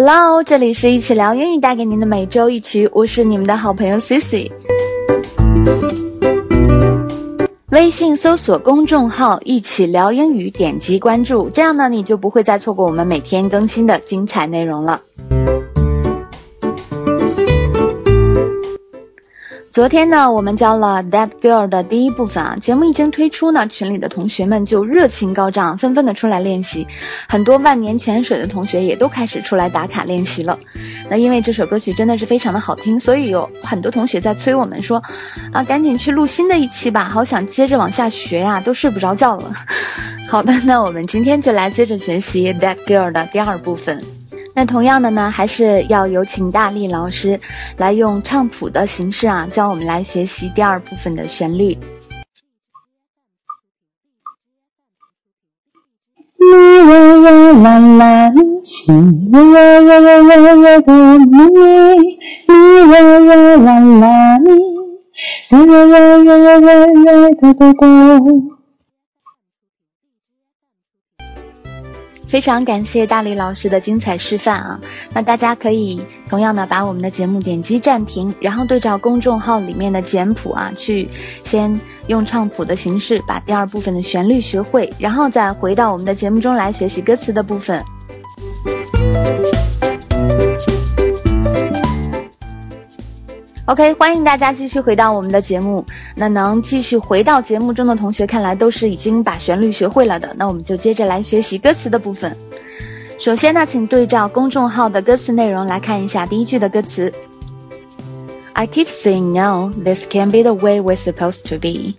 Hello， 这里是一起聊英语带给您的每周一曲，我是你们的好朋友 Cici。微信搜索公众号一起聊英语，点击关注，这样呢你就不会再错过我们每天更新的精彩内容了。昨天呢我们教了 That Girl 的第一部分啊，节目一经推出呢，群里的同学们就热情高涨，纷纷的出来练习，很多万年潜水的同学也都开始出来打卡练习了。那因为这首歌曲真的是非常的好听，所以有很多同学在催我们说啊，赶紧去录新的一期吧，好想接着往下学呀，都睡不着觉了。好的，那我们今天就来接着学习 That Girl 的第二部分。那同样的呢，还是要有请大力老师来用唱谱的形式啊，教我们来学习第二部分的旋律。 啦啦啦啦西啦啦啦啦啦啦咪啦啦啦啦咪啦啦啦啦啦啦哆哆哆。 非常感谢大力老师的精彩示范啊！那大家可以同样的把我们的节目点击暂停，然后对照公众号里面的简谱啊，去先用唱谱的形式把第二部分的旋律学会，然后再回到我们的节目中来学习歌词的部分。OK， 欢迎大家继续回到我们的节目。那能继续回到节目中的同学，看来都是已经把旋律学会了的。那我们就接着来学习歌词的部分。首先呢，请对照公众号的歌词内容来看一下第一句的歌词。I keep saying no, this can't be the way we're supposed to be.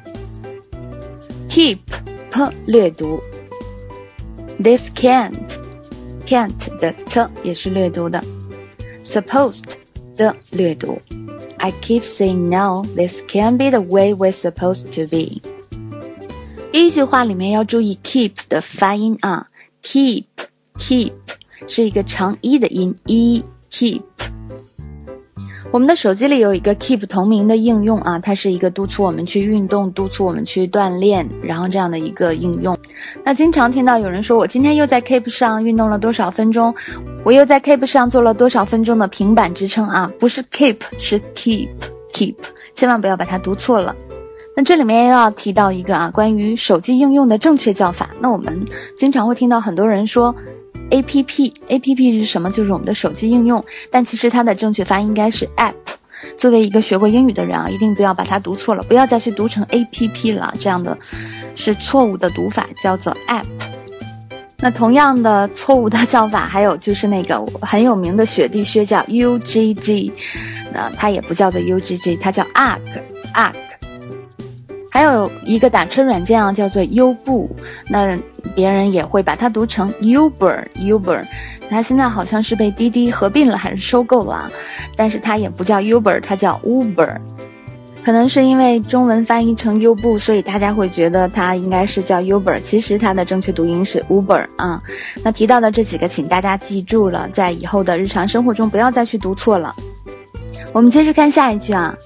Keep, p 略读。This can't 的 t 也是略读的。Supposed的略读。I keep saying no, this can't be the way we're supposed to be. 第一句话里面要注意 keep 的发音啊 keep 是一个长一的音 keep。我们的手机里有一个 keep 同名的应用啊，它是一个督促我们去运动，督促我们去锻炼，然后这样的一个应用。那经常听到有人说我今天又在 keep 上运动了多少分钟，我又在 keep 上做了多少分钟的平板支撑啊，不是 keep 是 keep， 千万不要把它读错了。那这里面要提到一个啊，关于手机应用的正确叫法。那我们经常会听到很多人说APP 是什么？就是我们的手机应用，但其实它的正确发音应该是 app。作为一个学过英语的人啊，一定不要把它读错了，不要再去读成 APP 了，这样的是错误的读法，叫做 app。那同样的错误的叫法还有就是那个很有名的雪地靴叫 UGG， 那它也不叫做 UGG， 它叫 UGG。还有一个打车软件啊，叫做优步，那别人也会把它读成 Uber， 它现在好像是被滴滴合并了还是收购了啊，但是它也不叫 Uber， 它叫 Uber。可能是因为中文翻译成优步，所以大家会觉得它应该是叫 Uber， 其实它的正确读音是 Uber 啊。那提到的这几个请大家记住了，在以后的日常生活中不要再去读错了。我们接着看下一句啊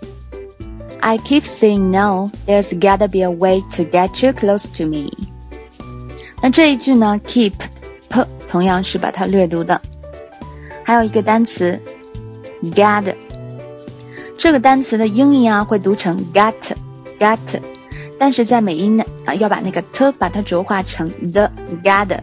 I keep saying no, there's gotta be a way to get you close to me. 那这一句呢 keep p 同样是把它略读的。还有一个单词 gotta， 这个单词的英音啊会读成 got， 但是在美音呢要把那个 t 把它浊化成 the gotta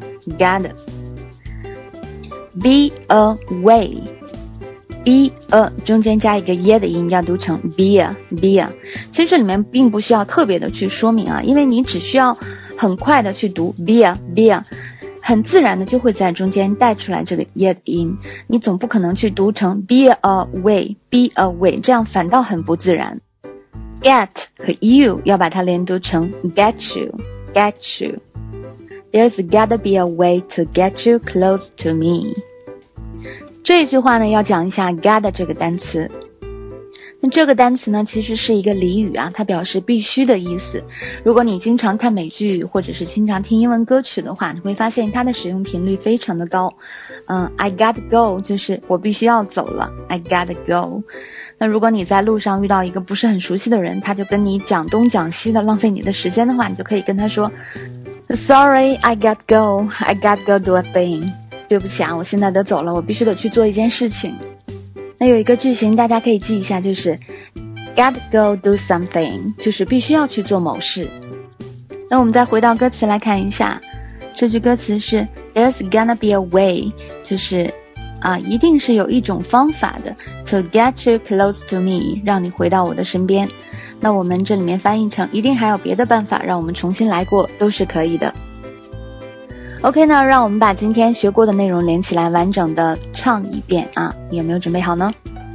be a way，be a 中间加一个耶的音要读成 be a。 其实这里面并不需要特别的去说明啊，因为你只需要很快的去读 be a， 很自然的就会在中间带出来这个耶的音，你总不可能去读成 be a way， 这样反倒很不自然。 get 和 you 要把它连读成 get you。 There's gotta be a way to get you close to me。这一句话呢要讲一下 gotta 这个单词。那这个单词呢其实是一个俚语啊，它表示必须的意思。如果你经常看美剧或者是经常听英文歌曲的话，你会发现它的使用频率非常的高。I gotta go 就是我必须要走了， I gotta go。 那如果你在路上遇到一个不是很熟悉的人，他就跟你讲东讲西的浪费你的时间的话，你就可以跟他说 Sorry, I gotta go do a thing。 对不起啊，我现在得走了，我必须得去做一件事情。那有一个句型大家可以记一下，就是 gotta go do something， 就是必须要去做某事。那我们再回到歌词来看一下，这句歌词是 There's gonna be a way， 就是一定是有一种方法的 to get you close to me， 让你回到我的身边。那我们这里面翻译成一定还有别的办法让我们重新来过，都是可以的。OK 呢，让我们把今天学过的内容连起来完整的唱一遍啊，你有没有准备好呢？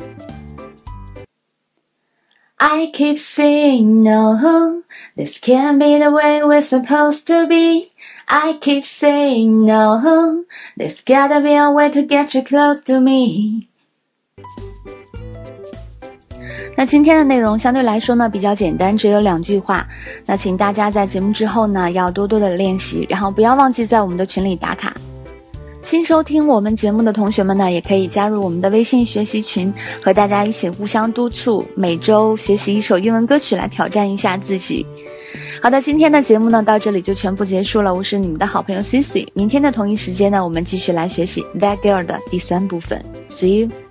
I keep saying no, this can't be the way we're supposed to be. I keep saying no, there's gotta be a way to get you close to me. 那今天的内容相对来说呢比较简单，只有2句话。那请大家在节目之后呢要多多的练习，然后不要忘记在我们的群里打卡。新收听我们节目的同学们呢也可以加入我们的微信学习群，和大家一起互相督促，每周学习一首英文歌曲来挑战一下自己。好的，今天的节目呢到这里就全部结束了，我是你们的好朋友 Cici， 明天的同一时间呢我们继续来学习 That Girl 的第3部分。See you。